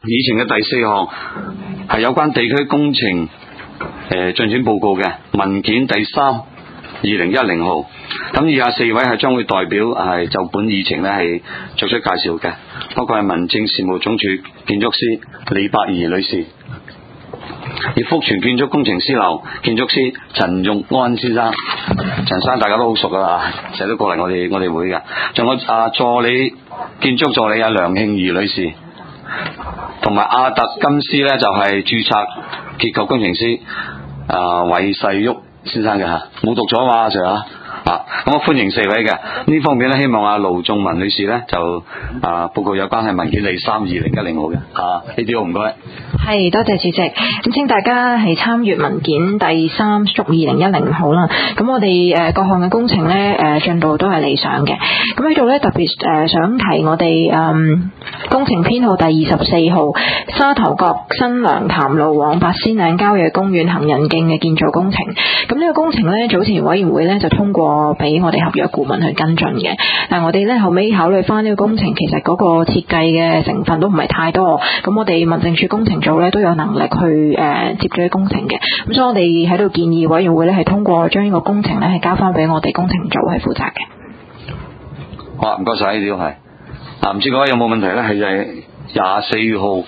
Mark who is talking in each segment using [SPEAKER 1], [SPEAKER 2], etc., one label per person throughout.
[SPEAKER 1] 議程嘅第4項係有關地區工程進展報告嘅文件第3 2010號。咁以下4位係將會代表係就本議程呢係作出介紹嘅，包括係民政事務總署建築師李百儀女士，而福全建築工程師樓建築師陳玉安先生，陳生大家都好熟噶啦，成日都過嚟我哋會嘅。仲有助理建築助理梁慶儀女士，同埋阿特金斯呢，就係註冊結構工程師韋世旭先生嘅吓，冇讀錯嘛阿 Sir 啊。咁我歡迎4位嘅呢方面咧，希望盧仲文女士咧就報告有關係文件第3 2010號嘅呢啲好唔該。
[SPEAKER 2] 係，多謝主席。咁請大家係參閱文件第3 2010號啦。咁我哋各項嘅工程咧進度都係理想嘅。咁喺度咧特別想提我哋工程編號第24號沙頭角新娘潭路往八仙嶺郊野公園行人徑嘅建造工程。咁呢個工程咧早前委員會咧就通過俾我哋合約顧問去跟進嘅，但係我哋咧後尾考慮翻呢個工程其實嗰個設計嘅成分都唔係太多，咁我哋民政處工程組咧都有能力去接咗啲工程嘅，咁所以我哋喺度建議委員會咧係通過將呢個工程咧係交翻俾我哋工程組係負責嘅。
[SPEAKER 1] 好，唔該晒，呢啲都係唔知各位有冇問題咧？係就係24號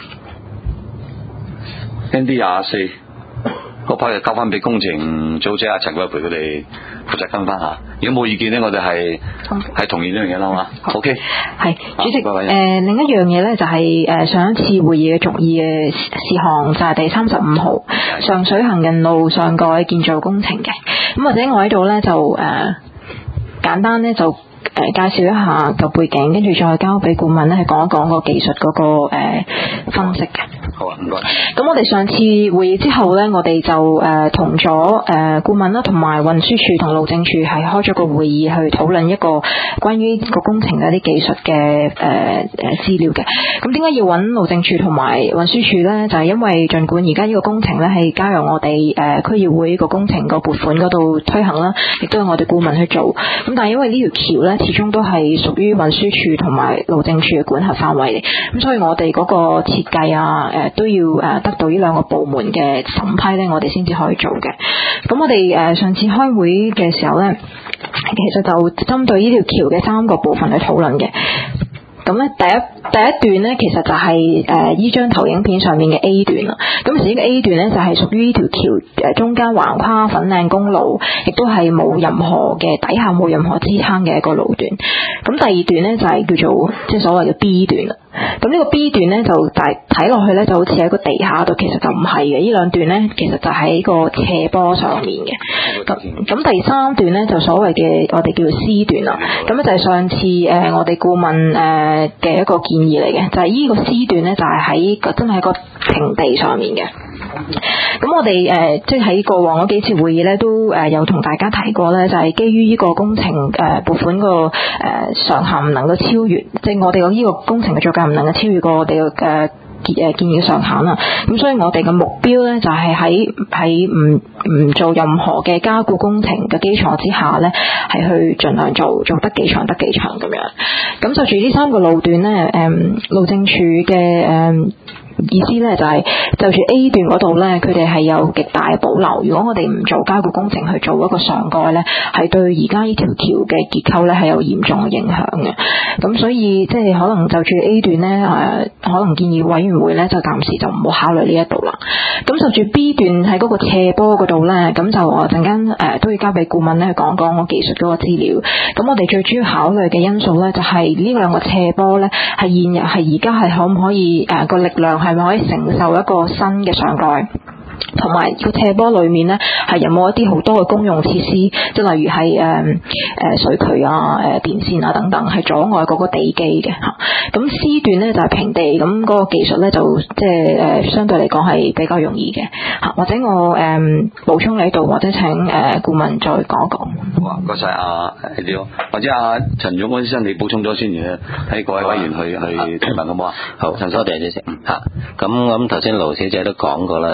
[SPEAKER 1] ND 24嗰批就交翻俾工程組長陳桂培佢哋負責跟翻下。如果冇意見呢，我哋係同意呢樣嘢啦嘛。OK。係
[SPEAKER 2] 主席，另一樣嘢呢，就係上一次會議嘅續議嘅事項就係第35號上水行人路上蓋建造工程嘅。咁或者我喺度呢，就簡單呢就介紹一下個背景，跟住再交俾顧問呢係講一講個技術嗰個分析嘅。
[SPEAKER 1] 好啊，唔該。
[SPEAKER 2] 咁我哋上次會議之後呢，我哋就同咗顧問啦，同埋運輸署同路政署係開咗個會議去討論一個關於個工程嘅一啲技術嘅資料嘅。咁點解要揾路政署同埋運輸署呢？就係因為儘管而家呢個工程呢係交由我哋區議會個工程個撥款嗰度推行啦，亦都係我哋顧問去做。咁但係因為呢條橋呢始終都係屬於運輸署同埋路政署嘅管轄範圍嚟，咁所以我哋嗰個設計都要得到呢兩個部門嘅審批呢，我哋先至可以做嘅。咁我哋上次開會嘅時候呢，其實就針對呢條橋嘅3個部分去討論嘅。咁咧第一段咧，其實就係依張投影片上面嘅 A 段啦。咁其實呢個 A 段咧就係屬於呢條橋中間橫跨粉嶺公路，亦都係冇任何嘅底下冇任何支撐嘅一個路段。咁第二段咧就係叫做即係所謂嘅 B 段啦。咁呢個 B 段咧就睇落去咧就好似喺個地下度，其實就唔係嘅。呢兩段咧其實就喺個斜坡上面嘅。咁第3段咧就所謂嘅我哋叫做 C 段啦。咁咧就係上次我哋顧問嘅一個建議嚟嘅，就係呢個 C 段咧就係喺真係喺個平地上面嘅。咁我哋即係喺過往嗰幾次會議咧都有同大家提過咧，就係基於呢個工程撥款個上限唔能夠超越，即係我哋呢個工程嘅造價唔能夠超越過我哋嘅建議上限啦。咁所以我哋嘅目標咧就係喺唔做任何嘅加固工程嘅基礎之下咧，係去盡量做得幾長得幾長咁樣。咁就住呢3個路段咧，路政署嘅意思咧就係就住 A 段嗰度咧，佢哋係有極大嘅保留。如果我哋唔做加固工程去做一個上蓋咧，係對而家呢條橋嘅結構咧係有嚴重嘅影響嘅。咁所以即係可能就住 A 段咧可能建議委員會咧就暫時就唔好考慮呢一度啦。咁就住 B 段喺嗰個斜坡嗰度咧，咁就我陣間都要交俾顧問咧去講講我技術嗰個資料。咁我哋最主要考慮嘅因素咧就係呢兩個斜坡咧係而家係可唔可以個力量係咪可以承受一個新嘅上蓋？同埋個斜坡裏面咧係有冇一啲好多嘅公用設施，即係例如係水渠啊、電線啊等等，係阻礙嗰個地基嘅嚇。咁 C 段咧就係平地，咁嗰個技術咧就即係相對嚟講係比較容易嘅嚇。或者我補充喺度，或者請顧問再講一講。
[SPEAKER 1] 好，唔該晒你好，或者陳勇安先生你補充咗先，然後喺各位委員去提問好唔好啊？
[SPEAKER 3] 好，陳生多謝主席嚇。咁頭先盧小姐都講過啦，就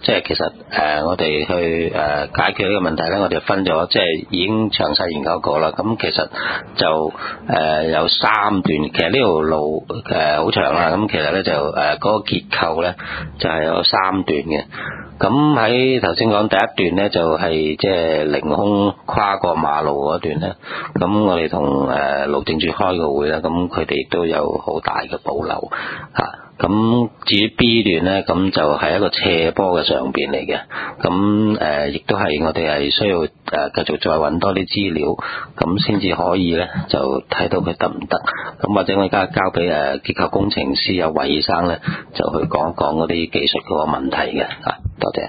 [SPEAKER 3] 即係其實我哋去解決呢個問題咧，我哋分咗即係已經詳細研究過啦。咁其實就有3段，其實呢條路好長啦。咁其實咧就嗰個結構咧就係有3段嘅。咁喺頭先講第一段咧，就係即係凌空跨過馬路嗰段咧。咁我哋同路政署開個會啦，咁佢哋亦都有好大嘅保留嚇。咁至於 B 段咧，咁就係一個斜坡嘅上邊嚟嘅。咁亦都係我哋係需要繼續再揾多啲資料，咁先至可以咧就睇到佢得唔得。咁或者我而家交俾結構工程師有韋醫生咧，就去講一講嗰啲技術嗰個問題嘅。多謝。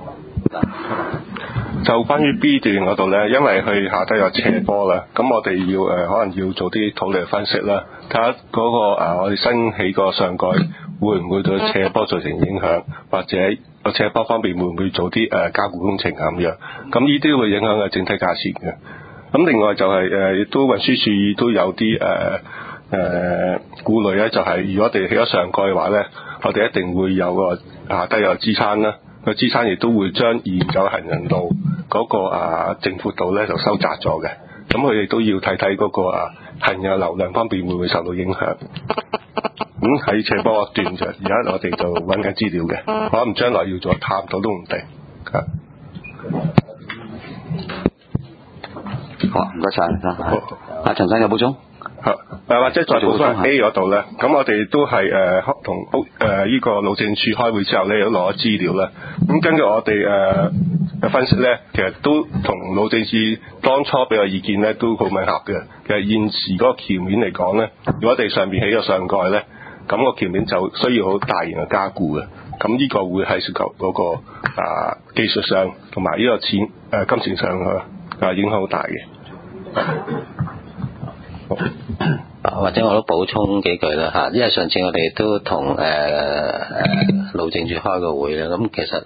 [SPEAKER 4] 就關於 B 段嗰度咧，因為佢下低有斜坡啦，咁我哋要可能要做啲土地分析啦，睇下嗰個我哋新起個上蓋會唔會對斜坡造成影響，或者個斜坡方面會唔會做啲加固工程咁樣，咁呢啲會影響嘅整體價錢嘅。咁另外就係亦都運輸署都有啲顧慮咧，就係如果我哋起咗上蓋嘅話咧，我哋一定會有個下低有支撐啦。個支撐亦都會將現有行人路嗰個正闊度咧就收窄咗嘅，咁佢哋都要睇睇嗰個行人流量方面會唔會受到影響。咁喺斜坡段就而家我哋就揾緊資料嘅，可能將來要再探討都唔定。
[SPEAKER 1] 好，唔該晒。阿陳生有補充？
[SPEAKER 4] 或者再補充 A 嗰度咧，咁我哋都係同呢個路政署開會之後咧，都攞咗資料啦。咁根據我哋嘅分析咧，其實都同路政署當初俾嘅意見咧都好吻合嘅。其實現時嗰個橋面嚟講咧，如果我哋上面起咗上蓋咧，咁個橋面就需要好大型嘅加固嘅。咁呢個會係涉及嗰個技術上同埋呢個金錢上影響好大嘅。
[SPEAKER 3] 或者我都補充幾句啦嚇，因為上次我哋都同路政署開個會啦，咁其實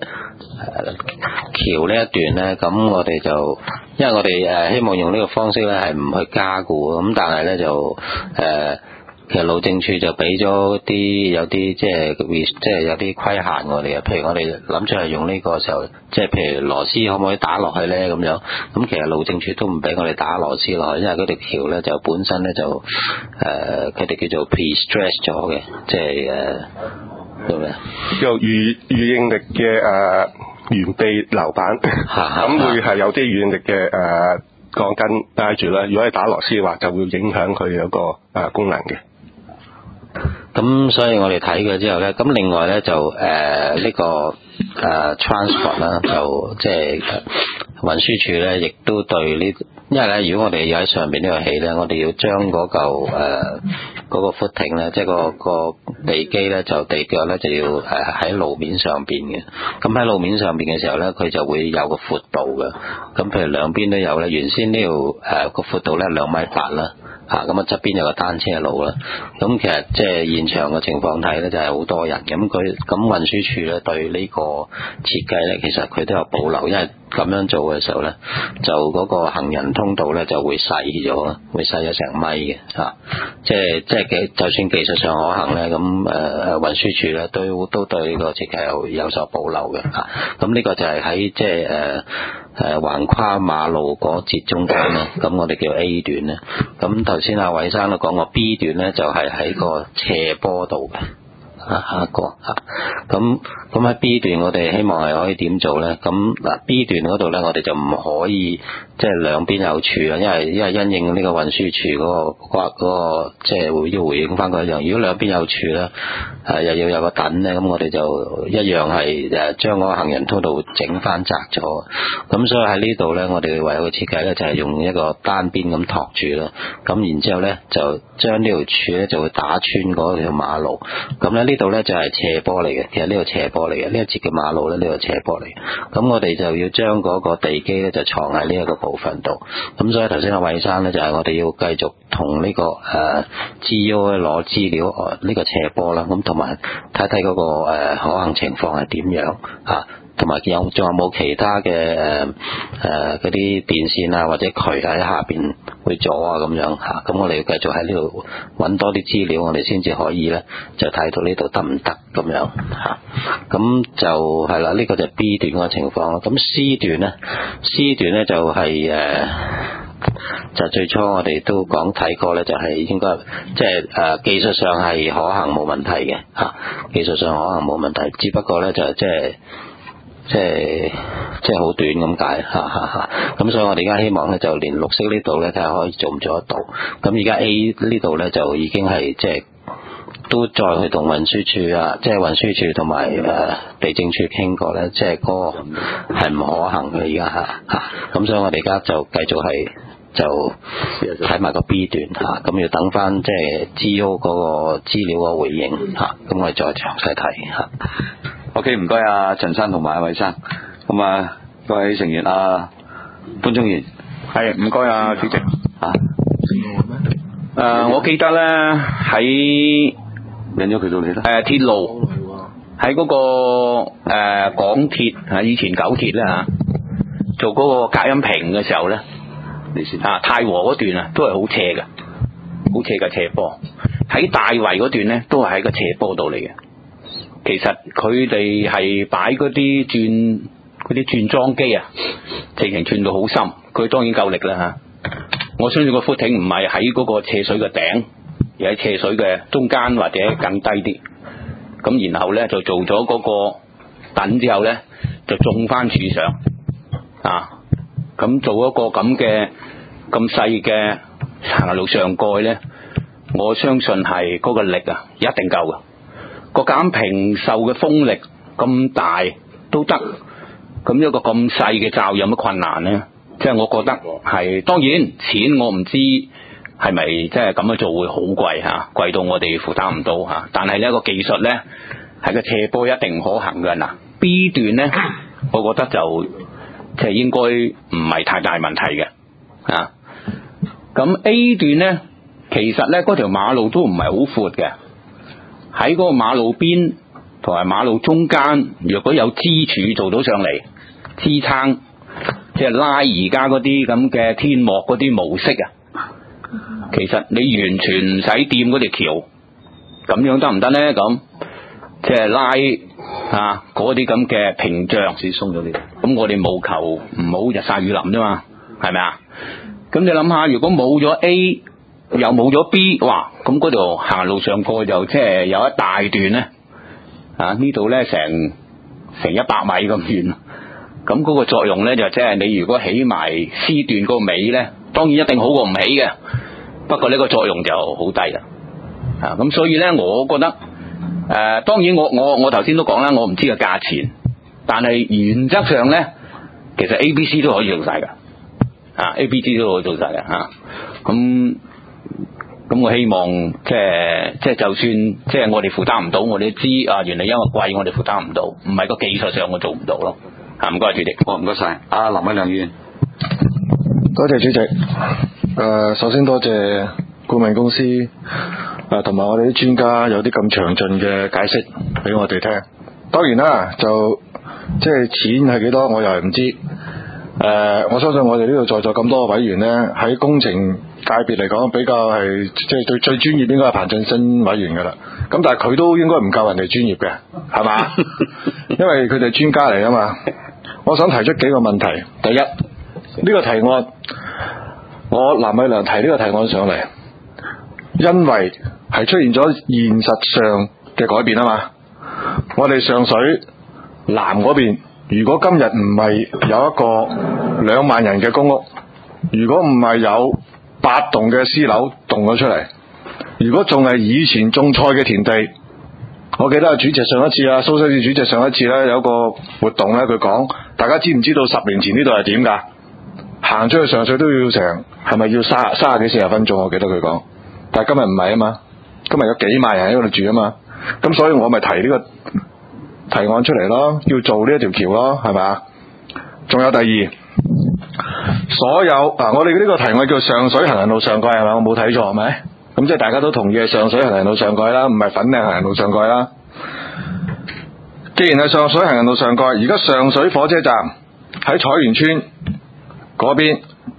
[SPEAKER 3] 橋呢一段咧，咁我哋就因為我哋希望用呢個方式咧係唔去加固，咁但係咧就其實路政署就俾咗有啲即係有啲規限我哋嘅，譬如我哋諗住係用呢個時候，即係譬如螺絲可唔可以打落去咧咁樣，咁其實路政署都唔俾我哋打螺絲落去，因為嗰條橋咧就本身咧就佢哋叫做 pre-stress 咗嘅，即係叫咩？
[SPEAKER 4] 有預應力嘅懸臂樓板，咁會係有啲預應力嘅鋼筋帶住啦。如果係打螺絲嘅話，就會影響佢嗰個功能嘅。
[SPEAKER 3] 咁所以我哋睇嘅之後咧，咁另外咧就呢個transport 啦，就即係運輸署咧，亦都對呢，因為咧如果我哋要喺上邊呢度起咧，我哋要將嗰個 footing 咧，即係個地基咧，就地腳咧就要喺路面上邊嘅。咁喺路面上邊嘅時候咧，佢就會有個闊度嘅。咁譬如兩邊都有咧，原先呢度個闊度咧2.8米啦。咁側邊有個單車路啦，咁其實即係現場嘅情況睇咧，就係好多人，咁運輸署咧對呢個設計咧，其實佢都有保留，因為咁樣做嘅時候咧，就嗰個行人通道咧就會細咗，會細咗成米嘅嚇，即係就算技術上可行咧，咁運輸署咧都對呢個設計有所保留嘅嚇，咁呢個就係喺即係橫跨馬路嗰節中間咧，咁我哋叫 A 段咧。咁頭先阿韋生都講過 B 段咧，就係喺個斜坡度嘅。下一個咁喺 B 段我哋希望係可以點做咧？咁嗱 B 段嗰度咧，我哋就唔可以即係兩邊有柱啦，因為因應呢個運輸署嗰個即係會要回應翻佢一樣。如果兩邊有柱咧，又要有個躉咧，咁我哋就一樣係將嗰個行人通道整翻窄咗。咁所以喺呢度咧，我哋唯有嘅設計咧就係用一個單邊咁托住啦。咁然之後咧就將呢條柱咧就會打穿嗰條馬路。咁咧呢度咧就係斜坡嚟嘅，其實呢個斜坡嚟嘅，呢一節嘅馬路咧呢個斜坡嚟。咁我哋就要將嗰個地基咧就藏喺呢一個部分度。咁所以頭先阿韋生咧就係我哋要繼續同呢個GO 咧攞資料呢個斜坡啦，咁同埋睇睇嗰個可行情況係點樣嚇。 同埋仲有冇其他嘅嗰啲電線啊或者渠喺下邊會阻啊咁樣嚇，咁我哋要繼續喺呢度揾多啲資料，我哋先至可以咧就睇到呢度得唔得咁樣嚇。咁就係啦，呢個就係 B 段嗰個情況啦。咁 C 段咧就係就最初我哋都睇過咧，就係應該即係技術上係可行冇問題嘅嚇，技術上可行冇問題，只不過咧就即係好短咁解嚇。咁所以我哋而家希望咧就連綠色呢度咧睇下可以做唔做得到。咁而家 A 呢度咧就已經係即係都再去同運輸處啊，即係運輸處同埋地政處傾過咧，即係嗰個係唔可行嘅而家嚇。咁所以我哋而家就繼續係就睇埋個 B 段嚇，咁要等翻即係 GO 嗰個資料個回應嚇，咁我哋再詳細睇嚇。
[SPEAKER 1] OK， 唔該啊，陳生同埋阿韋生。咁啊，各位成員啊，潘忠賢，
[SPEAKER 5] 係唔該啊，主席。
[SPEAKER 1] 啊，
[SPEAKER 5] 我記得咧喺
[SPEAKER 1] 引咗佢到你啦。
[SPEAKER 5] 鐵路喺嗰個港鐵啊，以前九鐵咧嚇，做嗰個隔音屏嘅時候咧，
[SPEAKER 1] 你先
[SPEAKER 5] 太和嗰段啊，都係好斜嘅，好斜嘅斜坡。喺大圍嗰段咧，都係喺個斜坡度嚟嘅。其實佢哋係擺嗰啲轉裝機啊，直情轉到好深，佢當然夠力啦嚇。我相信個 footing 唔係喺嗰個斜水嘅頂，而喺斜水嘅中間或者更低啲。咁然後咧就做咗嗰個躉之後咧，就種翻柱上啊。咁做一個咁細嘅行路上蓋咧，我相信係嗰個力啊一定夠嘅。個減平受嘅風力咁大都得，咁一個咁細嘅罩有乜困難呢？即係我覺得係，當然錢我唔知係咪即係咁樣做會好貴嚇，貴到我哋負擔唔到嚇。但係呢個技術呢，係個斜坡一定可行嘅嗱。B 段呢，我覺得就即係應該唔係太大問題嘅嚇。咁 A 段呢，其實呢嗰條馬路都唔係好闊嘅。喺嗰個馬路邊同埋馬路中間，若果有支柱做到上嚟支撐，即係拉而家嗰啲咁嘅天幕嗰啲模式啊，其實你完全唔使掂嗰條橋，咁樣得唔得呢？咁即係拉嗰啲咁嘅屏障先鬆咗啲。咁我哋務求唔好日曬雨淋啫嘛，係咪啊？咁你諗下，如果冇咗 A，又冇咗 B， 哇！咁嗰度行路上蓋就即係有一大段咧，呢度咧成100米咁遠，咁嗰個作用咧就即係你如果起埋 C 段嗰個尾咧，當然一定好過唔起嘅，不過呢個作用就好低啦。咁所以咧，我覺得當然我頭先都講啦，我唔知個價錢，但係原則上咧，其實 A、B、C 都可以做晒㗎，A、B、C 都可以做晒㗎嚇，咁我希望即係就算即係我哋負擔唔到，我哋都知原來因為貴我哋負擔唔到，唔係個技術上我做唔到咯。唔該主席，
[SPEAKER 1] 唔該晒。阿林偉亮議員，
[SPEAKER 6] 多謝主席。首先多謝顧問公司同埋我哋啲專家有啲咁詳盡嘅解釋俾我哋聽。當然啦，就即係錢係幾多我又係唔知。我相信我哋呢度在座咁多委員呢，喺工程界別嚟講比較係即係最專業，應該係彭振新委員噶啦。咁但係佢都應該唔夠人哋專業嘅，係嘛？因為佢哋專家嚟啊嘛。我想提出幾個問題。第一，呢個提案，我藍偉良提呢個提案上嚟，因為係出現咗現實上嘅改變啊嘛。我哋上水南嗰邊，如果今日唔係有一個2萬人嘅公屋，如果唔係有8棟嘅私樓動咗出嚟，如果仲係以前種菜嘅田地，我記得主席上一次蘇生主席上一次咧有個活動咧，佢講大家知唔知道10年前呢度係點㗎？行出去上水都要成係咪要30幾40分鐘？我記得佢講，但係今日唔係啊嘛，今日有幾萬人喺嗰度住啊嘛，咁所以我咪提呢個提案出嚟咯，要做呢一條橋咯，係咪啊？仲有第二，所有我哋呢個提案叫上水行人路上蓋係咪？我冇睇錯係咪？咁即係大家都同意係上水行人路上蓋啦，唔係粉嶺行人路上蓋啦。 既然係上水行人路上蓋，而家上水火車站喺彩園村嗰邊，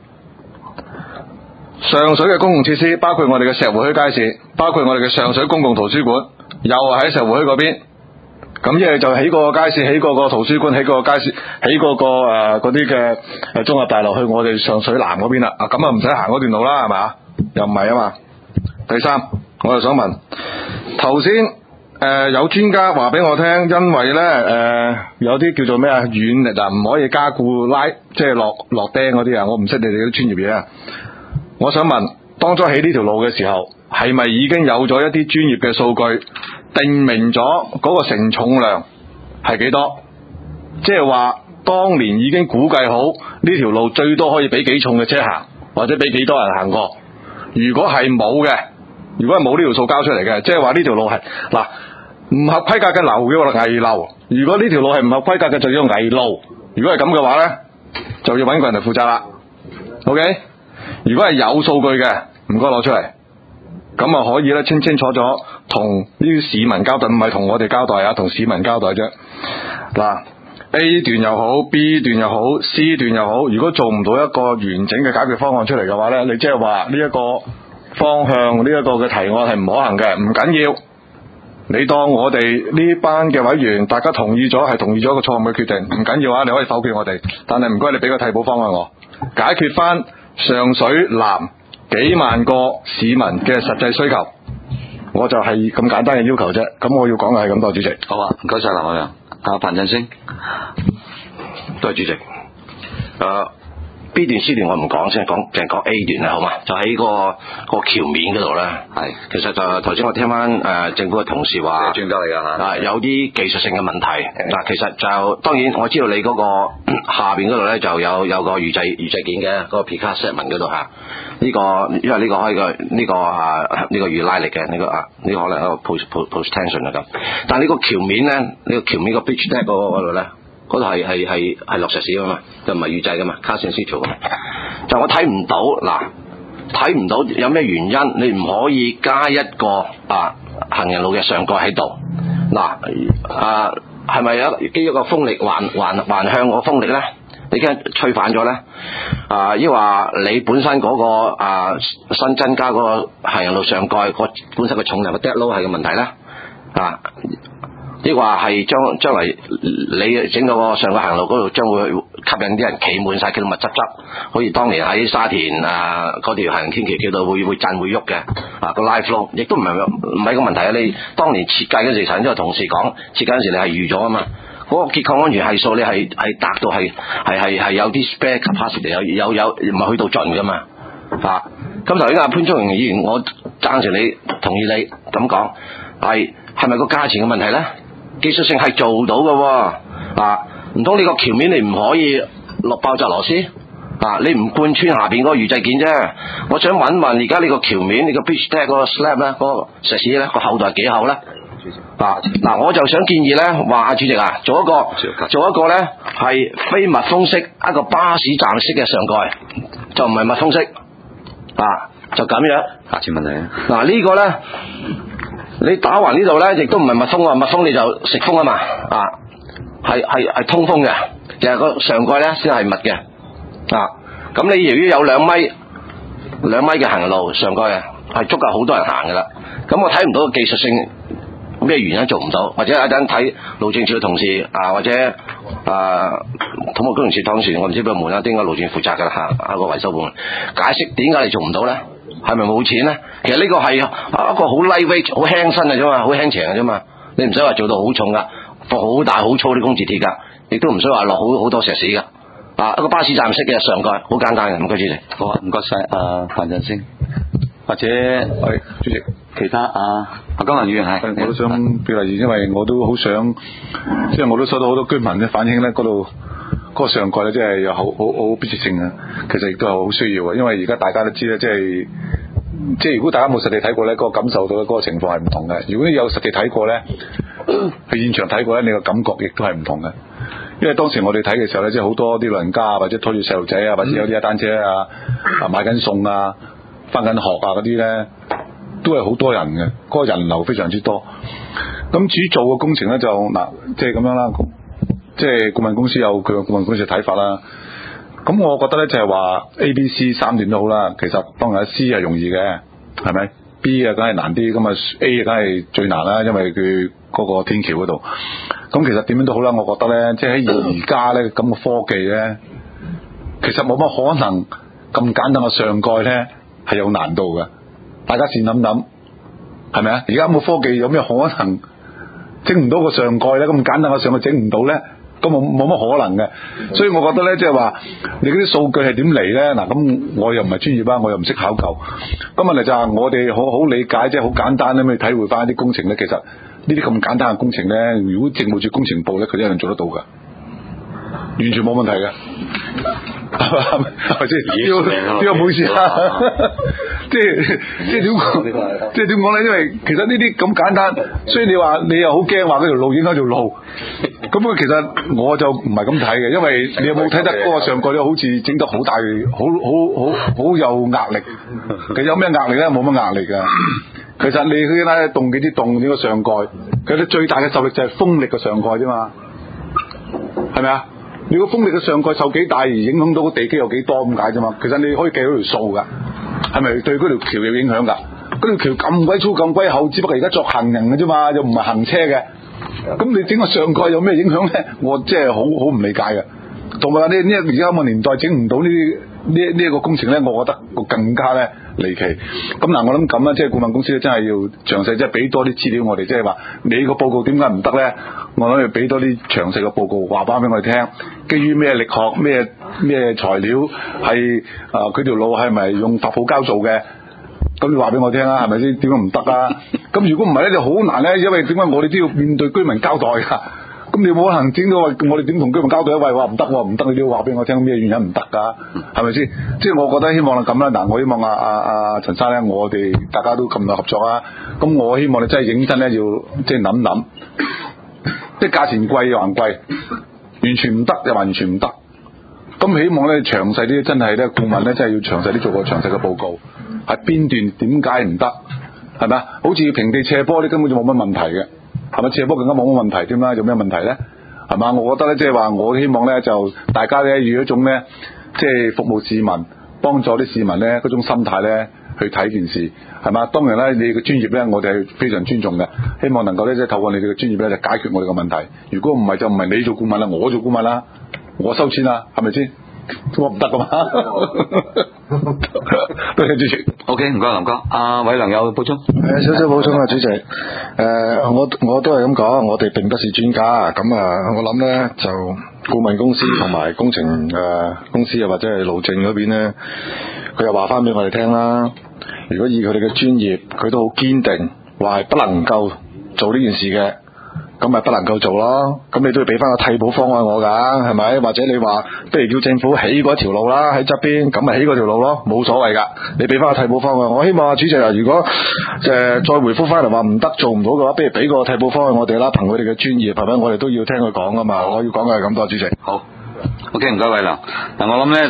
[SPEAKER 6] 上水嘅公共設施包括我哋嘅石湖墟街市，包括我哋嘅上水公共圖書館，又係喺石湖墟嗰邊。咁一係就起個街市，起個圖書館，起個街市，起個嗰啲嘅綜合大樓去我哋上水南嗰邊啦。咁啊唔使行嗰段路啦，係嘛？又唔係啊嘛。第三，我就想問，頭先有專家話俾我聽，因為咧有啲叫做咩啊軟力啊，唔可以加固拉，即係落釘嗰啲啊，我唔識你哋啲專業嘢啊。我想問，當初起呢條路嘅時候，係咪已經有咗一啲專業嘅數據，定明咗嗰個承重量係幾多？即係話當年已經估計好呢條路最多可以俾幾重嘅車行，或者俾幾多人行過。如果係冇嘅，如果係冇呢條數交出嚟嘅，即係話呢條路係嗱唔合規格嘅樓叫危樓。如果呢條路係唔合規格嘅，就叫危路。如果係咁嘅話呢，就要揾個人嚟負責啦。OK？ 如果係有數據嘅，唔該攞出嚟，咁啊可以咧清清楚楚同呢啲市民交代，唔係同我哋交代啊，同市民交代啫。嗱 ，A 段又好 ，B 段又好 ，C 段又好，如果做唔到一個完整嘅解決方案出嚟嘅話咧，你即係話呢一個方向，呢一個嘅提案係唔可行嘅，唔緊要。你當我哋呢班嘅委員，大家同意咗，係同意咗一個錯誤嘅決定，唔緊要啊，你可以否決我哋，但係唔該你俾個替補方案我，解決翻上水南幾萬個市民嘅實際需求，我就係咁簡單嘅要求啫。咁我要講嘅係咁多，主席。
[SPEAKER 1] 好啊，唔該晒林海洋。彭振聲，
[SPEAKER 7] 多謝主席。B 段 C 段我唔講先，淨係講 A 段啦，好嘛？就喺個橋面嗰度咧。係，其實就頭先我聽翻政府嘅同事話，
[SPEAKER 1] 專家嚟㗎嚇，
[SPEAKER 7] 有啲技術性嘅問題。嗱，其實就當然我知道你嗰個下邊嗰度咧就有個預製件嘅嗰個 Precast segment 嗰度嚇。呢個因為呢個可以呢個預拉力嘅呢個可能係一個 post tension 啊咁。但係呢個橋面咧，呢個橋面個 bridge deck 嗰度咧。嗰度係落石屎噶嘛，就唔係預製噶嘛，卡線絲條噶嘛。就我睇唔到嗱，睇唔到有咩原因，你唔可以加一個行人路嘅上蓋喺度嗱係咪有基於個風力橫向個風力咧？你驚吹反咗咧？抑或你本身嗰個新增加嗰個行人路上蓋個本身嘅重量個 dead load 係個問題咧？抑或係將來你整到個上個行路嗰度，將會吸引啲人企滿晒，企到密執執，好似當年喺沙田嗰條行人天橋叫到會震會喐嘅個 live flow， 亦都唔係個問題啊！你當年設計嗰時，曾經有同事講，設計嗰時你係預咗啊嘛，嗰個結構安全係數你係達到係有啲 spare capacity， 有唔係去到盡噶嘛咁頭先阿潘忠榮議員，我贊成你，同意你咁講，係咪個價錢嘅問題咧？技術性係做到嘅唔通呢個橋面你唔可以落爆炸螺絲你唔貫穿下邊嗰個預製件啫。我想問而家呢個橋面，你個 bridge deck 嗰個 slab 咧，嗰個石屎咧個厚度係幾厚咧？我就想建議咧，話主席做一個咧係非密封式一個巴士站式嘅上蓋，就唔係密封式就咁樣。
[SPEAKER 1] 下次問題
[SPEAKER 7] 呢個咧。你打橫呢度咧，亦都唔係密封密封你就食風啊嘛，係通風嘅，其實個上蓋咧先係密嘅，咁你由於有2米嘅行人路上蓋係足夠好多人行噶啦，咁我睇唔到技術性咩原因做唔到，或者一陣睇路政署嘅同事或者土木工程署當時我唔知邊個門啦，應該路政負責噶啦個維修部門解釋點解你做唔到咧？係咪冇錢咧？其實呢個係一個好 lightweight 好輕身嘅啫嘛，好輕長嘅啫嘛，你唔使話做到好重噶，放好大好粗啲工字鐵噶，亦都唔需要話落好多石屎噶。一個巴士站式嘅上蓋，好簡單嘅，唔該主席。
[SPEAKER 1] 好啊，唔該晒彭振聲，或者
[SPEAKER 6] 主席
[SPEAKER 1] 其他金文議員
[SPEAKER 6] 我都想表達意見，因為我都好想，即係我都收到好多居民嘅反映咧，嗰度嗰個上蓋咧，即係有好迫切性啊。其實亦都係好需要啊，因為而家大家都知咧，即係如果大家冇實地睇過咧，嗰個感受到咧嗰個情況係唔同嘅。如果你有實地睇過咧，去現場睇過咧，你個感覺亦都係唔同嘅。因為當時我哋睇嘅時候咧，即係好多啲老人家或者拖住細路仔或者有啲單車買緊餸返緊學嗰啲咧，都係好多人嘅，嗰個人流非常之多。 咁至於做嘅工程咧就嗱，即係咁樣啦，即係顧問公司有佢嘅顧問公司嘅睇法啦。咁我覺得咧就係話 A、B、C 三段都好啦，其實當然 C 係容易嘅，係咪 ？B 啊梗係難啲，咁啊 A 啊梗係最難啦，因為佢嗰個天橋嗰度。咁其實點樣都好啦，我覺得咧，即係喺而家咧咁嘅科技咧，其實冇乜可能咁簡單嘅上蓋咧係有難度嘅。大家試諗諗，係咪啊？而家咁嘅科技有咩可能整唔到個上蓋咧？咁簡單嘅上蓋整唔到咧？咁冇乜可能嘅。所以我覺得咧，即係話你嗰啲數據係點嚟咧？嗱，咁我又唔係專業啦，我又唔識考究。咁問題就係我哋好好理解，即係好簡單咧，咁去體會翻啲工程咧。其實呢啲咁簡單嘅工程咧，如果政務處工程部咧，佢一樣做得到㗎，完全冇問題嘅。係咪先？邊個唔好意思啊？即係點講？即係點講咧？因為其實呢啲咁簡單，雖然你話你又好驚話嗰條路影響條路，咁啊，其實我就唔係咁睇嘅，因為你有冇睇得嗰個上蓋咧？好似整得好大，好有壓力。其實有咩壓力咧？冇乜壓力㗎。其實你去咧動幾啲動呢個上蓋，其實最大嘅受力就係風力嘅上蓋啫嘛，係咪啊？你個風力嘅上蓋受幾大而影響到個地基有幾多咁解啫嘛？其實你可以計到條數㗎，係咪對嗰條橋有影響㗎？嗰條橋咁鬼粗咁鬼厚，只不過而家作行人嘅啫嘛，又唔係行車嘅。咁你整個上蓋有咩影響咧？我即係好唔理解嘅。同埋呢而家咁嘅年代整唔到呢一個工程咧，我覺得個更加咧離奇。咁嗱，我諗咁啦，即係顧問公司咧真係要詳細即係俾多啲資料我哋，即係話你個報告點解唔得咧？我諗要俾多啲詳細嘅報告話翻俾我哋聽，基於咩力學咩材料係佢條路係咪用發泡膠做嘅？咁你話俾我聽啦，係咪先？點解唔得啊？咁如果唔係咧，就好難咧，因為點解我哋都要面對居民交代㗎？咁你冇可能整到我哋點同居民交代？喂，話唔得喎，唔得，你都要話俾我聽咩原因唔得㗎？係咪先？即係我覺得希望係咁啦。嗱，我希望阿陳生咧，我哋大家都咁耐合作啊。咁我希望你真係認真咧，要即係諗諗，即係價錢貴又還貴，完全唔得又完全唔得。咁希望咧詳細啲，真係咧顧問咧真係要詳細啲做個詳細嘅報告，係邊段點解唔得？係咪啊？好似平地斜坡啲根本就冇乜問題嘅。係咪斜坡更加冇乜問題添啦？有咩問題咧？係嘛？我覺得咧，即係話我希望咧，就大家咧以一種咧，即係服務市民、幫助啲市民咧嗰種心態咧去睇件事，係嘛？當然咧，你嘅專業咧，我哋係非常尊重嘅，希望能夠咧即係透過你哋嘅專業咧，就解決我哋嘅問題。如果唔係就唔係你做顧問啦，我做顧問啦，我收錢啦，係咪先？我唔得噶嘛。多謝主席。
[SPEAKER 1] OK， 唔該林哥。阿偉良有補充？
[SPEAKER 6] 少少補充啊，主席。我都係咁講，我哋並不是專家。咁我諗咧就顧問公司同埋工程公司啊，或者係路政嗰邊咧，佢又話翻俾我哋聽啦。如果以佢哋嘅專業，佢都好堅定，話係不能夠做呢件事嘅。咁咪不能夠做咯，咁你都要俾翻個替補方案我㗎，係咪？或者你話不如叫政府起嗰條路啦，喺側邊，咁咪起嗰條路咯，冇所謂㗎。你俾翻個替補方案，我希望主席啊，如果再回覆翻嚟話唔得做唔到嘅話，不如俾個替補方案我哋啦，憑佢哋嘅專業，係咪？我哋都要聽佢講㗎嘛。我要講嘅係咁多，主席。
[SPEAKER 1] 好 ，OK， 唔該偉良。嗱，我諗咧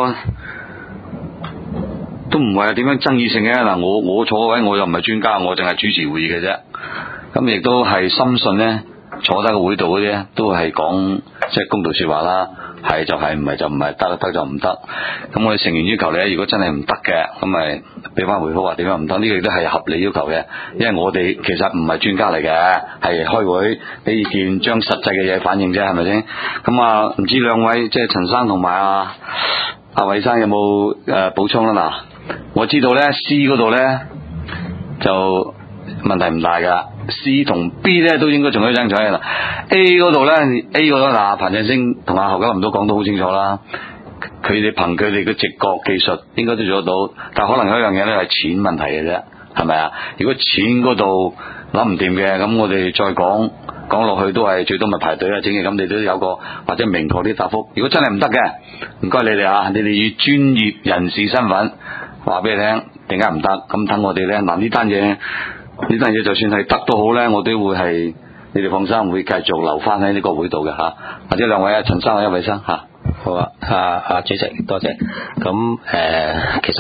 [SPEAKER 1] 都唔係點樣爭議性嘅。嗱，我坐位我又唔係專家，我淨係主持會議嘅啫。咁亦都係深信咧，坐低個會度嗰啲咧，都係講即係公道說話啦，係就係，唔係就唔係，得就唔得。咁我哋誠願要求你，如果真係唔得嘅，咁咪俾翻回覆話點解唔得？呢個亦都係合理要求嘅，因為我哋其實唔係專家嚟嘅，係開會俾意見，將實際嘅嘢反映啫，係咪先？咁唔知兩位即係陳生同埋阿偉生有冇補充啦？嗱，我知道咧 C 嗰度咧就問題唔大噶。C 同 B 咧都應該仲可以爭取啦。A 嗰度咧 ，A 嗰度嗱，彭振星同阿何家林都講得好清楚啦。佢哋憑佢哋嘅直覺技術應該都做得到，但可能有一樣嘢咧係錢問題嘅啫，係咪啊？如果錢嗰度諗唔掂嘅，咁我哋再講落去都係最多咪排隊啦，整嘅咁你都有個或者明確啲答覆。如果真係唔得嘅，唔該你哋啊，你哋以專業人士身份話俾你聽點解唔得，咁等我哋咧嗱呢單嘢就算係得都好咧，我都會係你哋放心，會繼續留翻喺呢個會度嘅吓，或者兩位陳生或者偉生吓。
[SPEAKER 3] 好啊，主席多謝。咁其實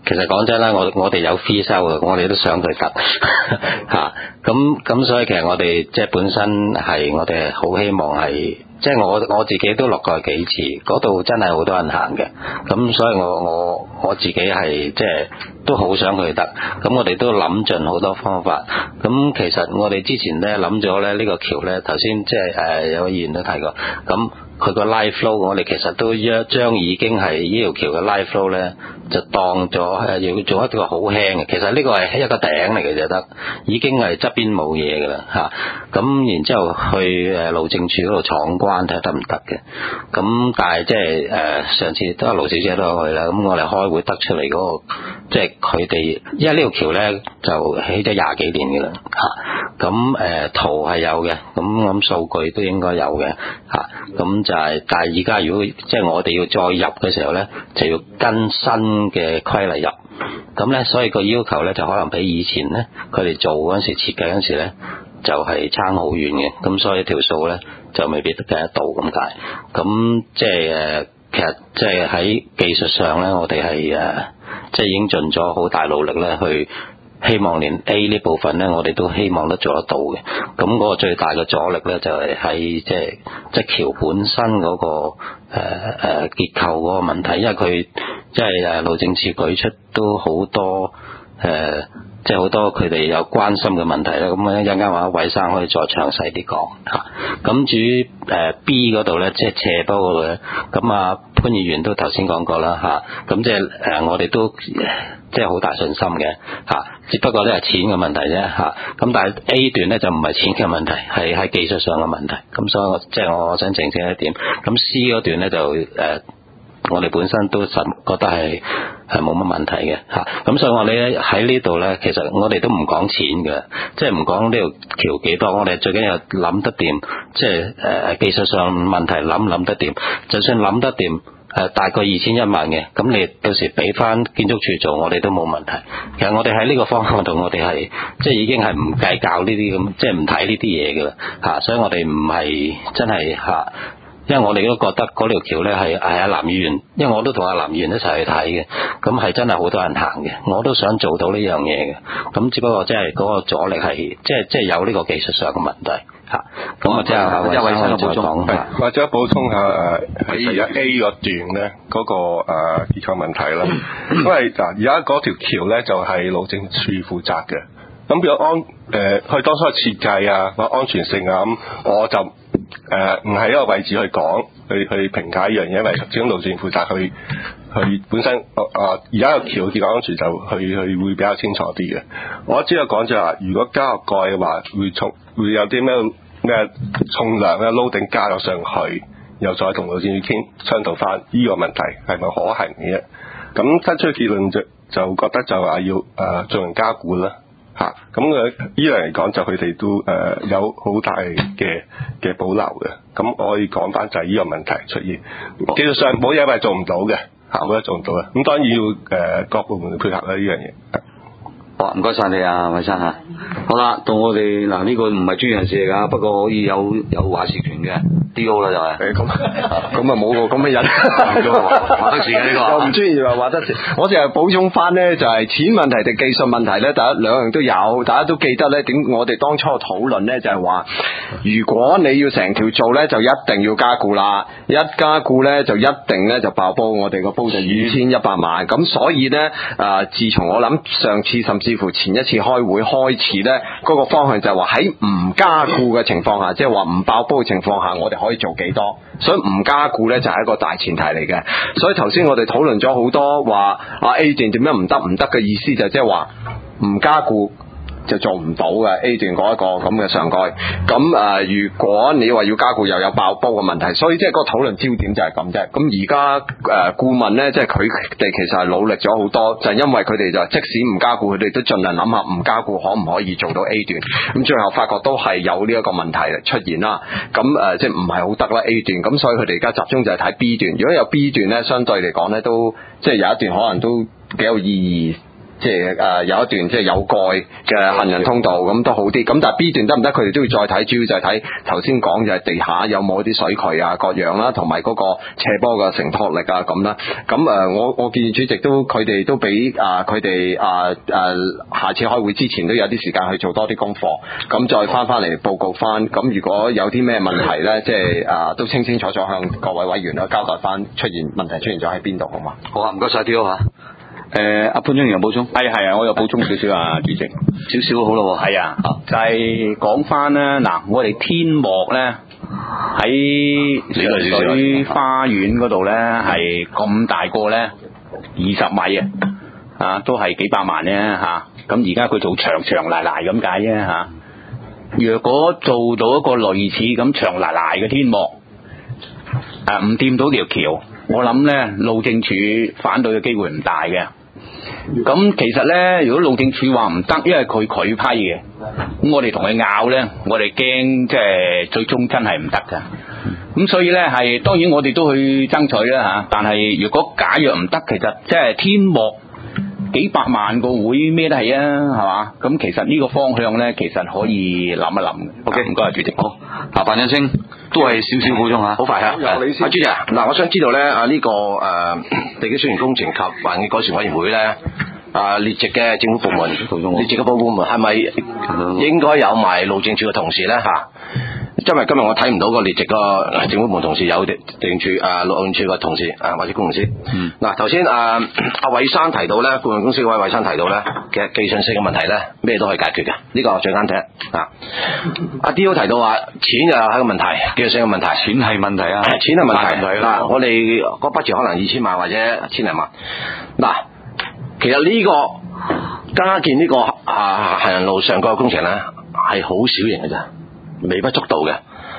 [SPEAKER 3] 其實講真啦，我哋有 fee 收嘅，我哋都想佢得嚇。咁所以其實我哋即係本身係我哋好希望係，即係我自己都落過幾次，嗰度真係好多人行嘅。咁所以我自己係即係都好想佢得。咁我哋都諗盡好多方法。咁其實我哋之前咧諗咗咧呢個橋咧，頭先即係有個議員都提過。咁佢個 live flow 我哋其實都將已經係呢條橋嘅 live flow 咧，就當咗要做一個好輕嘅。其實呢個係一個頂嚟嘅就得，已經係側邊冇嘢㗎啦嚇。咁然之後去路政署嗰度闖關睇下得唔得嘅。咁但係即係上次都係盧小姐都有去啦。咁我哋開會得出嚟嗰個，即係佢哋，因為呢條橋咧就起咗廿幾年㗎啦嚇。咁圖係有嘅，咁數據都應該有嘅嚇。咁就係，但係而家如果即係我哋要再入嘅時候咧，就要跟新嘅規例入。咁咧，所以個要求咧就可能比以前咧佢哋做嗰陣時設計嗰陣時咧就係差好遠嘅。咁所以條數咧就未必計得到咁解。咁即係其實即係喺技術上咧，我哋係即係已經盡咗好大努力咧去。希望連 A 呢部分咧，我哋都希望都做得到嘅。咁嗰個最大嘅阻力咧，就係喺即係橋本身嗰個結構嗰個問題，因為佢即係路政署舉出都好多即係好多佢哋有關心嘅問題啦。咁一陣間話韋生可以再詳細啲講嚇。咁至於B 嗰度咧，即係斜坡嗰度咧，咁潘議員都頭先講過啦嚇。咁即係我哋都即係好大信心嘅嚇，只不過咧係錢嘅問題啫嚇。咁但係 A 段咧就唔係錢嘅問題，係技術上嘅問題。咁所以我想澄清一點。咁 C 嗰段咧就我哋本身都覺得係冇乜問題嘅嚇。咁所以我哋喺呢度咧，其實我哋都唔講錢嘅，即係唔講呢條橋幾多，我哋最緊要諗得掂，即係技術上問題諗得掂，就算諗得掂。大概2100萬嘅，咁你到時俾翻建築署做，我哋都冇問題。其實我哋喺呢個方向度，我哋係即係已經係唔計較呢啲咁，即係唔睇呢啲嘢㗎啦嚇。所以我哋唔係真係嚇，因為我哋都覺得嗰條橋咧係阿藍議員，因為我都同阿藍議員一齊去睇嘅，咁係真係好多人行嘅，我都想做到呢樣嘢嘅。咁只不過即係嗰個阻力係即係有呢個技術上嘅問題。咁啊，即係韋生補充，
[SPEAKER 4] 或者補充下喺而家 A 個段咧嗰個結構問題啦。因為嗱而家嗰條橋咧就係路政署負責嘅。咁如果佢當初嘅設計啊或安全性啊，咁我就唔係一個位置去講去評價呢樣嘢，因為始終路政負責去本身而家個橋結構安全就去會比較清楚啲嘅。我只有講就係如果加個蓋嘅話，會有啲咩重量咧 loading 加咗上去，又再同路政署商討翻呢個問題係咪可行嘅啫。咁得出結論就覺得就話要進行加固啦嚇。咁呢樣嚟講就佢哋都有好大嘅保留嘅。咁我可以講翻就係呢個問題出現，技術上冇嘢係做唔到嘅嚇，冇得做唔到嘅。咁當然要各部門配合啦呢樣嘢。
[SPEAKER 1] 好，唔該晒你啊，韋生嚇。好啦，到我哋嗱呢個唔係專業人士嚟㗎，不過可以有話事權嘅 D.O. 啦就係。
[SPEAKER 6] 咁啊冇個咁嘅人
[SPEAKER 1] 話得事嘅呢個。
[SPEAKER 6] 又唔專業話得事，我淨係補充翻咧，就係錢問題定技術問題咧，大家兩樣都有，大家都記得咧。我哋當初討論咧就係話，如果你要成條做咧，就一定要加固啦，一加固咧就一定咧就爆煲，我哋個煲就2100萬。咁所以咧自從我諗上次甚至乎前一次開會開始咧，嗰個方向就係話喺唔加固嘅情況下，即係話唔爆煲嘅情況下，我哋可以做幾多？所以唔加固咧就係一個大前提嚟嘅。所以頭先我哋討論咗好多話A 段點樣唔得嘅意思，就即係話唔加固就做唔到嘅 A 段嗰一個咁嘅上蓋。咁如果你話要加固又有爆煲嘅問題，所以即係個討論焦點就係咁啫。咁而家顧問咧，即係佢哋其實係努力咗好多，就係因為佢哋就即使唔加固，佢哋都盡量諗下唔加固可唔可以做到 A 段。咁最後發覺都係有呢一個問題出現啦。咁即係唔係好得啦 A 段。咁所以佢哋而家集中就係睇 B 段。如果有 B 段咧，相對嚟講咧都即係有一段可能都幾有意義。
[SPEAKER 8] 即係有一段即係有蓋嘅行人通道咁都好啲。咁但係 B 段得唔得？佢哋都要再睇，主要就係睇頭先講就係地下有冇啲水渠啊各樣啦，同埋嗰個斜坡嘅承托力啊咁啦。咁我建議主席都佢哋都俾佢哋下次開會之前都有啲時間去做多啲功課，咁再翻嚟報告翻。咁如果有啲咩問題咧，即係都清清楚楚向各位委員啦交代翻問題出現咗喺邊度，好嘛？
[SPEAKER 1] 好啊，唔該晒，T.O. 嚇。阿潘忠有補充？
[SPEAKER 5] 係啊，我有補充少少啊，主席。
[SPEAKER 1] 少少好咯喎。
[SPEAKER 5] 係啊，就係講翻啦。嗱，我哋天幕咧喺上水花園嗰度咧係咁大個咧，20米啊，都係幾百萬咧嚇。咁而家佢做長賴咁解啫嚇。若果做到一個類似咁長賴嘅天幕，唔掂到條橋，我諗咧路政署反對嘅機會唔大嘅。咁其實咧，如果路政署話唔得，因為佢批嘅，咁我哋同佢拗咧，我哋驚即係最終真係唔得噶。咁所以咧係當然我哋都去爭取啦嚇，但係如果假若唔得，其實即係天幕幾百萬個會咩都係啊，係嘛？咁其實呢個方向咧，其實可以諗一諗。OK， 唔該，主席。
[SPEAKER 1] 好，嗱，范振清都係少少補充嚇，
[SPEAKER 7] 好快嚇。阿主席，嗱，我想知道咧，呢個地基水源工程及環境改善委員會咧，列席嘅政府部門，列席嘅部門係咪應該有埋路政署嘅同事咧嚇？因為今日我睇唔到個列席個政府部門同事有地政署路政署嘅同事或者工程師。嗱，頭先阿韋生提到咧，顧問公司嗰位韋生提到咧，其實技術性嘅問題咧，咩都可以解決嘅。呢個最簡單啊。阿 D.O. 提到話錢又係一個問題，技術性嘅問題。
[SPEAKER 1] 錢係問題啊，
[SPEAKER 7] 錢係問題。嗱，我哋個 budget 可能2000萬或者1000零萬。嗱，其實呢個加建呢個行人路上個工程咧係好小型嘅咋。微不足道嘅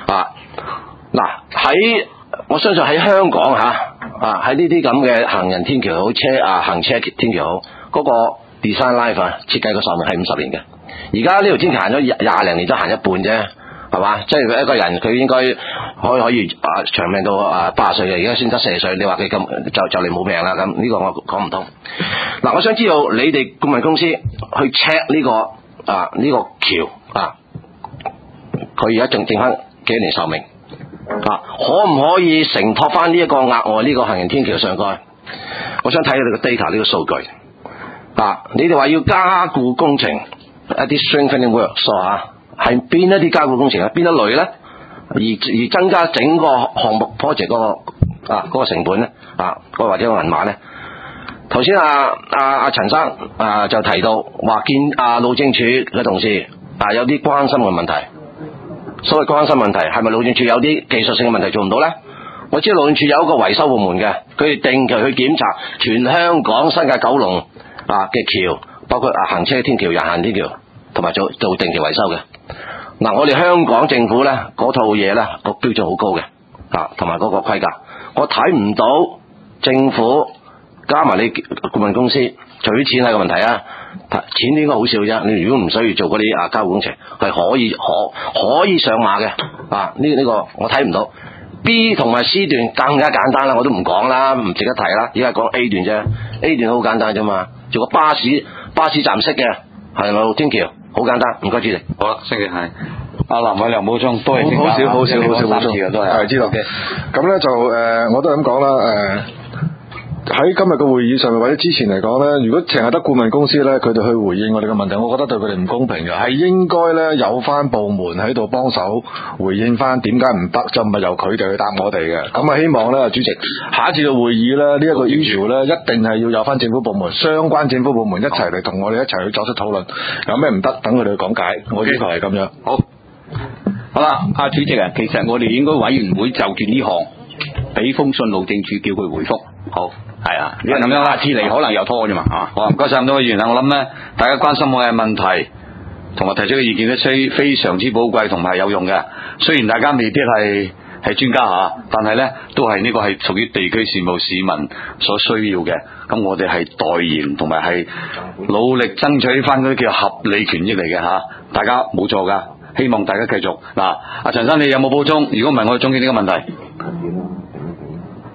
[SPEAKER 7] 喺我相信喺香港喺呢啲咁嘅行人天橋好行車天橋好嗰個 design life 設計個壽命係50年嘅。而家呢條天橋行咗20零年都行一半啫，係嘛？即係一個人佢應該可以長命到80歲嘅，而家先得40歲，你話佢咁就嚟冇命啦，咁呢個我講唔通。嗱，我想知道你哋顧問公司去 check 呢個橋佢而家仲剩翻幾年壽命可唔可以承托翻呢一個額外呢個行人天橋上蓋？我想睇下你個 data 呢個數據你哋話要加固工程一啲 strengthening works 係邊一啲加固工程邊一類咧？而增加整個項目 project 嗰個成本咧或者個銀碼咧？頭先阿陳生就提到話見路政署嘅同事有啲關心嘅問題。所謂關心問題係咪路政署有啲技術性嘅問題做唔到呢？我知道路政署有一個維修部門嘅，佢哋定期去檢查全香港新界九龍嘅橋，包括行車天橋、人行天橋，同埋做定期維修嘅。我哋香港政府呢嗰套嘢呢個標準好高嘅同埋嗰個規格，我睇唔到政府加埋你顧問公司，除咗錢係個問題錢應該好少啫。你如果唔需要做嗰啲加固工程，係可以上馬嘅呢個我睇唔到。B 同埋 C 段更加簡單啦，我都唔講啦，唔值得提啦。而家講 A 段啫 ，A 段好簡單啫嘛，做個巴士站式嘅行人路天橋，好簡單。唔該，主席。
[SPEAKER 1] 好啦，星期係阿林偉良補充，都係
[SPEAKER 6] 好少補充
[SPEAKER 1] 嘅都係
[SPEAKER 6] 知道嘅。咁咧就我都係咁講啦喺今日嘅會議上面或者之前嚟講呢，如果淨係得顧問公司呢，佢哋去回應我哋嘅問題，我覺得對佢哋唔公平嘅，係應該呢，有翻部門喺度幫手回應翻點解唔得，就唔係由佢哋去答我哋嘅。咁希望呢，主席下一次嘅會議呢，呢一個 issue 呢，一定係要有翻政府部門相關政府部門一齊嚟同我哋一齊去作出討論，有咩唔得等佢哋去講解。我要求係咁樣。
[SPEAKER 5] 好啦，阿主席其實我哋應該委員會就住呢項俾封信路政署叫佢回覆。好。係因為咁樣下次嚟可能又拖啫嘛，
[SPEAKER 1] 好，唔該晒咁多位議員啦。我諗咧，大家關心我嘅問題同埋提出嘅意見咧，非常之寶貴同埋有用嘅。雖然大家未必係專家但係咧都係呢個係屬於地區事務市民所需要嘅。咁我哋係代言同埋係努力爭取翻嗰啲叫合理權益嚟嘅大家冇錯噶。希望大家繼續阿陳生，你有冇補充？如果唔係，我哋總結呢個問題。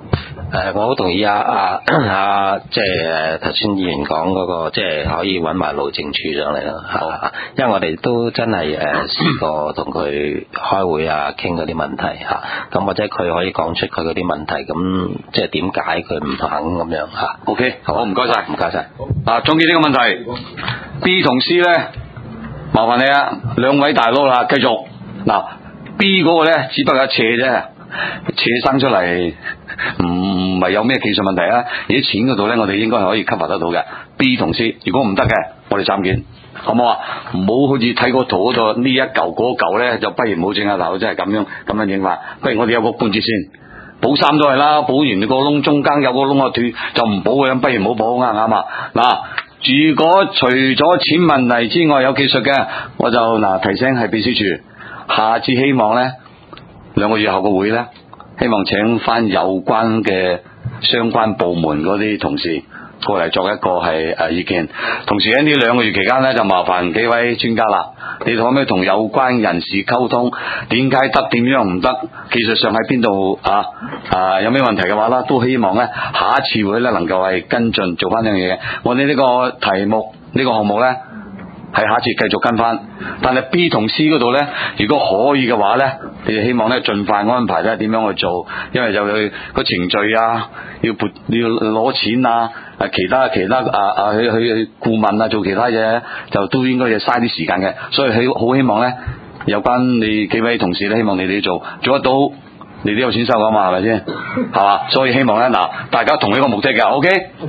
[SPEAKER 3] 我好同意即係頭先議員講嗰個，即係可以揾埋路政處上嚟咯嚇，因為我哋都真係試過同佢開會啊，傾嗰啲問題嚇，咁或者佢可以講出佢嗰啲問題，咁即係點解佢唔肯咁樣嚇？OK， 好，唔該晒，唔該晒。
[SPEAKER 1] 總結呢個問題 ，B 同 C 咧，麻煩你啊，兩位大佬啦，繼續嗱 ，B 嗰個咧只不過一斜啫。扯生出嚟唔係有咩技術問題啊！而啲錢嗰度咧，我哋應該係可以 cover 得到嘅。B 同 C， 如果唔得嘅，我哋暫見，好唔好啊？唔好好似睇個圖嗰度呢一嚿嗰嚿咧，就不如唔好整下頭，真係咁樣整法。不如我哋有個半截先，補衫都係啦，補完個窿中間有個窿啊斷就唔補嘅，不如唔好補啱啱啊？嗱，如果除咗錢問題之外有技術嘅，我就提醒係秘書處，下次希望咧。2個月後個會呢，希望請翻有關嘅相關部門嗰啲同事過嚟作一個係意見。同時喺呢2個月期間呢，就麻煩幾位專家啦，你可唔可以同有關人士溝通，點解得，點樣唔得，技術上喺邊度有咩問題嘅話啦，都希望呢下一次會呢能夠係跟進做翻呢樣嘢。我哋呢個題目呢個項目呢。係下次繼續跟翻，但係 B 同 C 嗰度呢，如果可以嘅話呢，你哋希望呢盡快安排咧點樣去做，因為就佢個程序啊，要攞錢啊，其他去顧問啊，做其他嘢就都應該要嘥啲時間嘅，所以好希望呢，有關你幾位同事呢，希望你哋做得到，你都有錢收噶嘛，係咪先？係嘛，所以希望呢，大家同一個目的嘅 ，OK。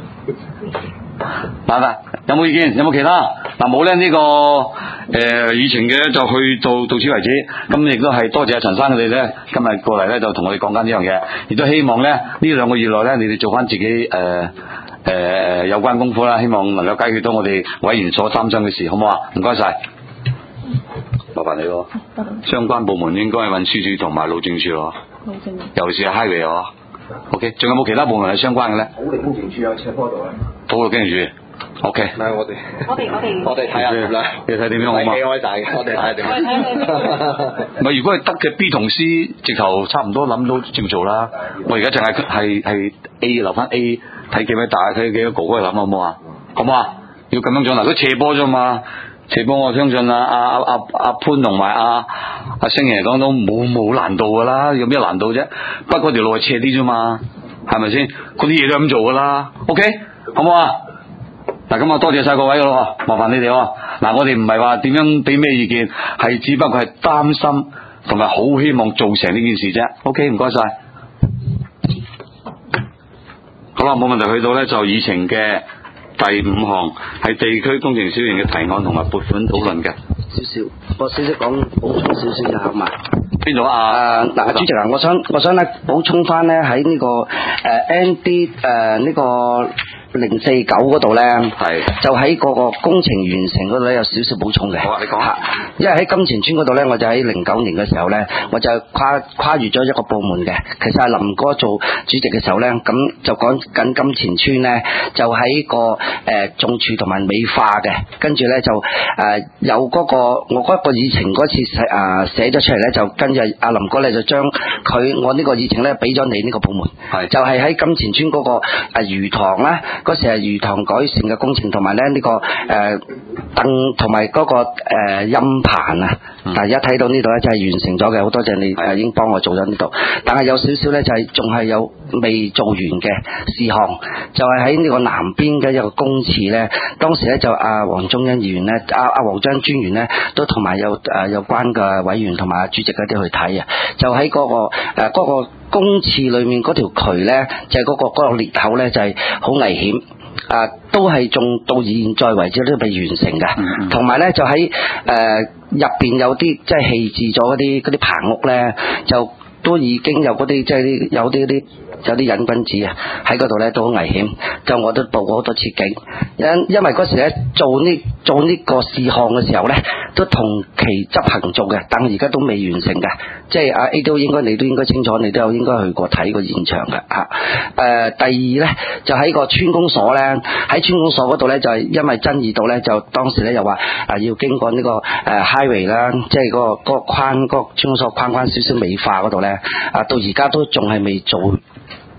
[SPEAKER 1] 有冇意見？有冇其他？冇咧呢個議程嘅就去到此為止。咁亦都係多謝陳生佢哋咧，今日過嚟咧就同我哋講緊呢樣嘢，亦都希望咧呢2個月內咧，你哋做翻自己有關功夫啦，希望能夠解決到我哋委員所擔心嘅事，好唔好啊？唔該晒，麻煩你咯。相關部門應該係運輸署同埋路政署咯，尤其是係 highway 喎。OK， 仲有冇其他部門係相關嘅咧？土力工程處有斜坡度啊。土力工程處 ，OK。嗱，我哋睇下啦，你睇點樣好嘛？幾開大嘅，我哋睇下點。唔係，如果係得嘅 B 同 C， 直頭差唔多諗到照做啦。我而家淨係 A 留翻 A， 睇幾位大，睇幾個哥哥去諗好唔好啊？好唔好啊？要咁樣做嗱，佢斜坡啫嘛。斜坡我相信阿潘同埋阿星爺講都冇難度噶啦，有咩難度啫？不過條路係斜啲啫嘛，係咪先？嗰啲嘢都係咁做噶啦 ，OK， 好唔好啊？咁多謝晒各位咯，麻煩你哋喎。我哋唔係話點樣俾咩意見，係只不過係擔心同埋好希望做成呢件事啫。OK， 唔該晒。好啦，冇問題，去到咧就議程嘅第5項係地區工程小型嘅提案同埋撥款討論嘅。
[SPEAKER 9] 我少少講補充少少就好嘛。
[SPEAKER 1] 邊度啊？
[SPEAKER 9] 主席我想咧補充翻咧喺呢個ND 呢個049嗰度咧，就喺嗰個工程完成嗰度咧有少少補充嘅。好啊，你講下。因為喺金錢村嗰度咧，我就喺09年嘅時候咧，我就跨越咗一個部門嘅。其實係林哥做主席嘅時候咧，咁就講緊金錢村咧，就喺個種樹同埋美化嘅。跟住咧就有嗰個我嗰個議程嗰次寫咗出嚟咧，就跟住阿林哥咧就將我呢個議程咧俾咗你呢個部門。就係喺金錢村嗰個魚塘啦。嗰時係魚塘改善嘅工程，同埋咧呢個凳同埋嗰個音棚啊，大家睇到呢度咧就係完成咗嘅，好多謝你已經幫我做咗呢度。但係有少少咧就係仲係有未做完嘅事項，就係喺呢個南邊嘅一個公廁咧，當時咧就黃宗恩議員咧，黃宗恩專員咧都同埋有關嘅委員同埋主席嗰啲去睇啊，就喺嗰個公廁裏面嗰條渠咧，就係嗰個裂口咧，就係好危險，都係仲到現在為止都未完成嘅。同埋咧就喺入邊有啲即係棄置咗嗰啲棚屋咧，就都已經有嗰啲即係有啲癮君子啊喺嗰度咧都好危險，就我都報過好多次警，因為嗰時咧做呢個事項嘅時候咧，都同期執行做嘅，但係而家都未完成嘅，即係阿 A 你都應該清楚，你都有應該去過睇過現場嘅嚇。第二咧就喺個村公所咧，喺村公所嗰度咧就係因為爭議到咧，就當時咧又話要經過呢個highway 啦，即係嗰個框嗰個村公所框少少美化嗰度咧，到而家都仲係未做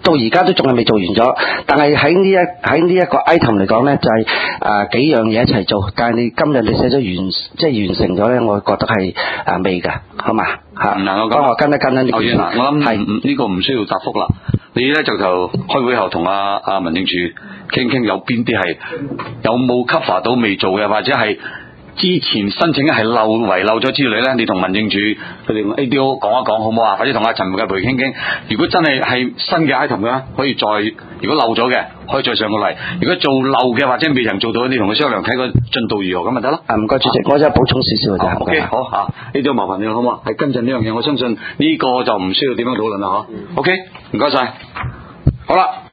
[SPEAKER 9] 到而家都仲係未做完咗，但係喺呢一個 item 嚟講咧，就係幾樣嘢一齊做。但係你今日你寫咗完成咗咧，我覺得係未㗎，好嘛嚇？
[SPEAKER 1] 嗱，
[SPEAKER 9] 幫我跟一跟啦呢件事。
[SPEAKER 1] 我諗呢個唔需要答覆啦。你咧就開會後同阿民政處傾有邊啲係有冇 cover 到未做嘅，或者係之前申請係遺漏咗之類咧，你同民政處佢哋 ADO 講一講好唔好啊？或者同阿陳繼培傾傾。如果真係新嘅 item 嘅，可以如果漏咗嘅，可以再上過嚟。如果做漏嘅或者未曾做到，你同佢商量睇個進度如何咁咪得咯。
[SPEAKER 9] 唔該主席，我就補充少少嘅啫。
[SPEAKER 1] OK， 好嚇，ADO 麻煩你好唔好啊？係跟進呢樣嘢，我相信呢個就唔需要點樣討論啦，嗬。OK，唔該晒。好啦。